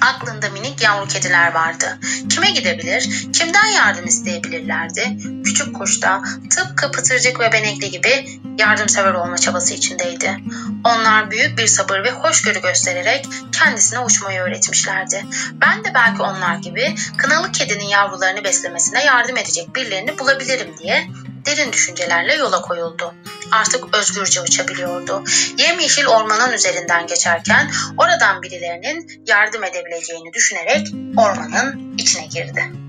Aklında minik yavru kediler vardı. Kime gidebilir, kimden yardım isteyebilirlerdi? Küçük kuş da tıpkı Pıtırcık ve Benekli gibi yardımsever olma çabası içindeydi. Onlar büyük bir sabır ve hoşgörü göstererek kendisine uçmayı öğretmişlerdi. Ben de belki onlar gibi kınalı kedinin yavrularını beslemesine yardım edecek birilerini bulabilirim diye derin düşüncelerle yola koyuldu. Artık özgürce uçabiliyordu. Yemyeşil ormanın üzerinden geçerken oradan birilerinin yardım edebileceğini düşünerek ormanın içine girdi.